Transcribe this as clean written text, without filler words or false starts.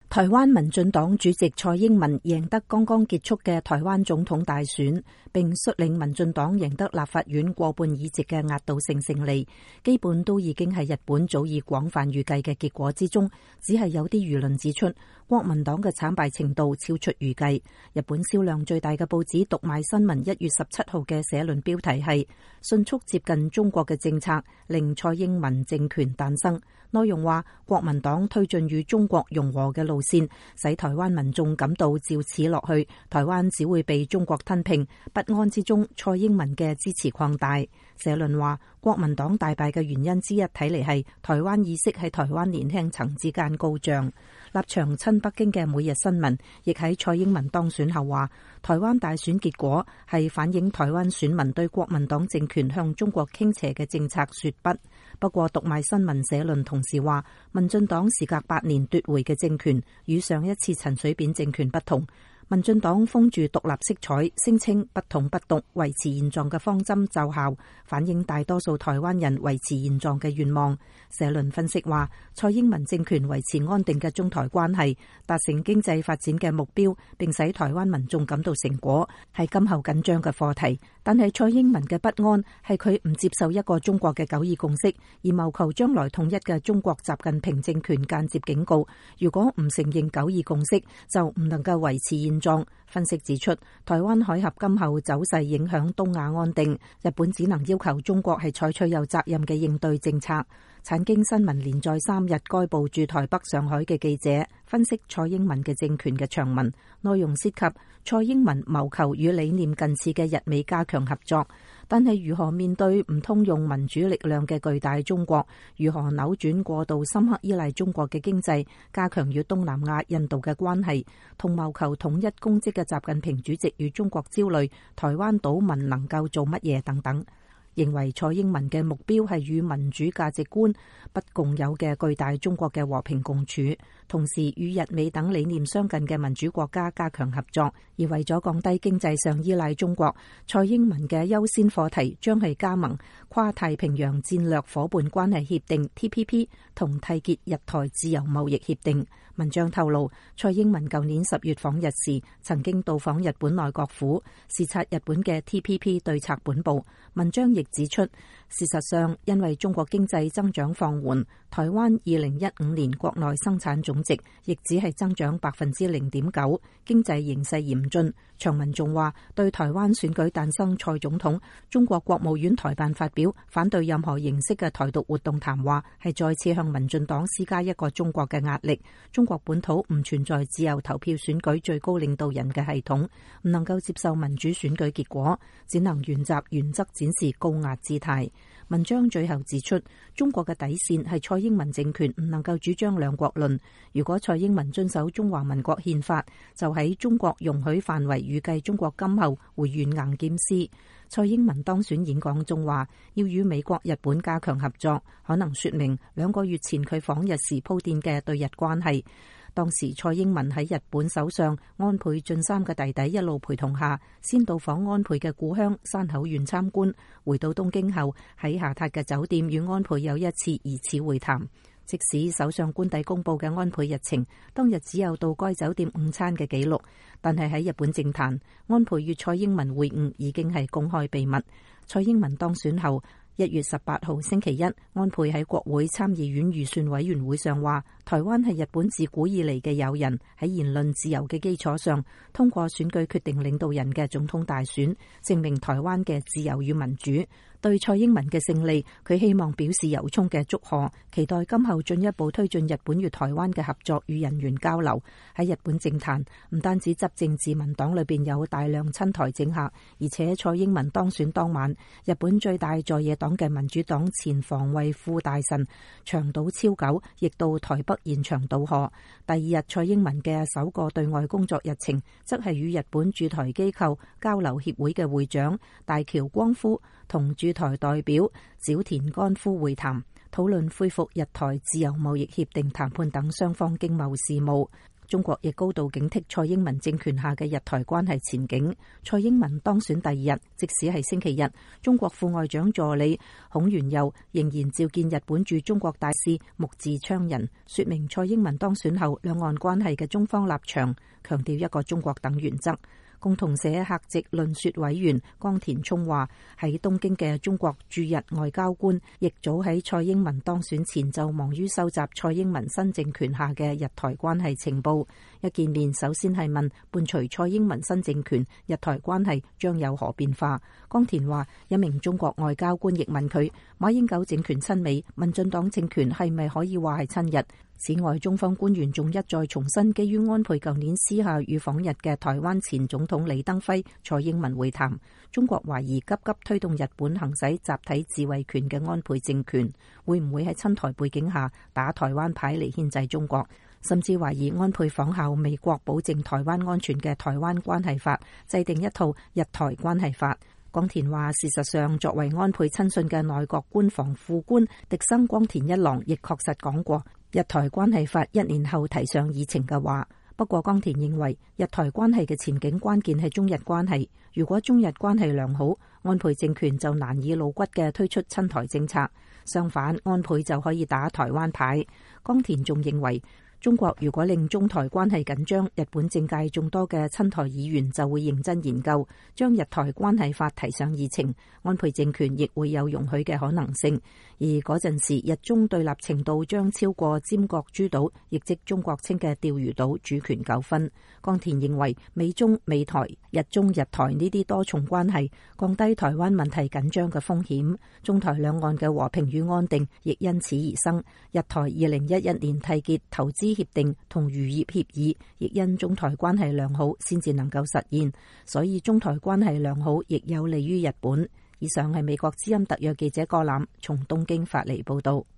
台灣民進黨主席蔡英文贏得剛剛結束嘅台灣總統大選，並率領民進黨贏得立法院過半議席嘅壓倒性勝利，基本都已經係日本早已廣泛預計嘅結果之中。只係有啲輿論指出，國民黨嘅慘敗程度超出預計。日本銷量最大嘅報紙讀賣新聞1月17號嘅社論標題係迅速接近中國嘅政策令蔡英文政權誕生。內容話，國民黨推進與中國融和嘅路線，使台灣民眾感到照此落去，台灣只會被中國吞併。不安之中，蔡英文嘅支持擴大。社論話，國民黨大敗嘅原因之一，睇嚟係台灣意識喺台灣年輕層之間高漲。立場親北京嘅每日新聞亦喺蔡英文當選後話，台灣大選結果係反映台灣選民對國民黨政權向中國傾斜嘅政策說不。不過讀賣新聞社論同時話，民進黨時隔8年奪回嘅政權與上一次陳水扁政權不同。民進黨封住獨立色彩，聲稱不統不獨，維持現狀嘅方針奏效，反映大多數台灣人維持現狀嘅願望。社論分析話，蔡英文政權維持安定嘅中台關係，達成經濟發展嘅目標，並使台灣民眾感到成果，係今後緊張嘅課題。但係蔡英文嘅不安係佢唔接受一個中國嘅九二共識，而謀求將來統一嘅中國習近平政權間接警告，如果唔承認九二共識，就唔能夠維持現狀。分析指出，台灣海峽今後走勢影響東亞安定，日本只能要求中國係採取有責任嘅應對政策。產經新聞連載3日該報駐台北、上海嘅記者分析蔡英文嘅政權嘅長文，內容涉及蔡英文謀求與理念近似嘅日美加強合作，但係如何面對唔通用民主力量嘅巨大中國，如何扭轉過度深刻依賴中國嘅經濟，加強與東南亞、印度嘅關係，同謀求統一公職嘅習近平主席與中國焦慮台灣島民能夠做乜嘢等等。認為蔡英文嘅目標係與民主價值觀不共有嘅巨大中國嘅和平共處，同時與日美等理念相近嘅民主國家加強合作。而為咗降低經濟上依賴中國，蔡英文嘅優先課題將係加盟跨太平洋戰略夥伴關係協定 TPP 同締結日台自由貿易協定。文章透露，蔡英文舊年10月訪日時，曾經到訪日本內閣府，視察日本嘅 TPP 對策本部。文章亦指出，事實上，因為中國經濟增長放緩，台灣2015年國內生產總值亦只係增長0.9%，經濟形勢嚴峻。長文仲話，對台灣選舉誕生蔡總統，中國國務院台辦發表反對任何形式嘅台獨活動談話，係再次向民進黨施加一個中國嘅壓力。中國本土唔存在自由投票選舉最高領導人嘅系統，唔能夠接受民主選舉結果，只能原則展示高壓姿態。文章最後指出，中國嘅底線係蔡英文政權唔能夠主張兩國論。如果蔡英文遵守中華民國憲法，就喺中國容許範圍預計中國今後會軟硬兼施。蔡英文當選演講中話，要與美國、日本加強合作，可能說明2個月前佢訪日時鋪墊嘅對日關係。當時蔡英文喺日本首相安倍晉三嘅弟弟一路陪同下，先到訪安倍嘅故鄉山口縣參觀，回到東京後喺下榻嘅酒店與安倍有一次疑似會談。即使首相官邸公佈嘅安倍日程，當日只有到該酒店午餐嘅記錄，但係喺日本政壇，安倍與蔡英文會晤已經係公開秘密。蔡英文當選後1月18號星期一，安倍喺國會參議院預算委員會上話，台灣係日本自古以嚟嘅友人，喺言論自由嘅基礎上，通過選舉決定領導人嘅總統大選，證明台灣嘅自由與民主。對蔡英文嘅勝利，佢希望表示由衷嘅祝賀，期待今後進一步推進日本與台灣嘅合作與人員交流。喺日本政壇，唔單止執政自民黨裏邊有大量親台政客，而且蔡英文當選當晚，日本最大在野黨嘅民主黨前防衛副大臣長島超久亦到台北現場道賀。第二日，蔡英文嘅首個對外工作日程，則係與日本駐台機構交流協會嘅會長大橋光夫同駐台代表沼田干夫會談，討論恢復日台自由貿易協定談判等雙方經貿事務。 中國亦高度警惕蔡英文政權下嘅日台關係前景。蔡英文當選第二日，即使係星期日，中國副外長助理孔鉉佑仍然召見日本駐中國大使木寺昌人，說明蔡英文當選後兩岸關係嘅中方立場，強調一個中國等原則。共同社客席論說委員江田聰話，喺東京嘅中國駐日外交官亦早喺蔡英文當選前就忙於收集蔡英文新政權下嘅日台關係情報。一見面首先係問，伴隨蔡英文新政權，日台關係將有何變化？江田話，一名中國外交官亦問佢，馬英九政權親美，民進黨政權係咪可以話係親日？此外，中方官員仲一再重申，基於安倍舊年私下與訪日嘅台灣前總統李登輝、蔡英文會談，中國懷疑急急推動日本行使集體自衛權嘅安倍政權，會唔會喺親台背景下打台灣牌嚟牽制中國？甚至懷疑安倍仿效美國保證台灣安全嘅台灣關係法，制定一套日台關係法。江田話，事實上，作為安倍親信嘅內閣官房副官萩生光田一郎亦確實講過日台關係法1年後提上議程嘅話。不過江田認為，日台關係嘅前景關鍵係中日關係。如果中日關係良好，安倍政權就難以露骨嘅推出親台政策；相反，安倍就可以打台灣牌。江田仲認為，中國如果令中台關係緊張，日本政界眾多嘅親台議員就會認真研究，將日台關係法提上議程，安倍政權亦會有容許嘅可能性。而嗰陣時，日中對立程度將超過尖閣諸島，亦即中國稱嘅釣魚島主權糾紛。江田認為，美中、美台、日中、日台呢啲多重關係，降低台灣問題緊張嘅風險，中台兩岸嘅和平與安定亦因此而生。日台2011年締結投資協定同漁業協議，亦因中台關係良好先至能夠實現，所以中台關係良好亦有利於日本。以上係美國之音特約記者郭欖從東京發嚟報道。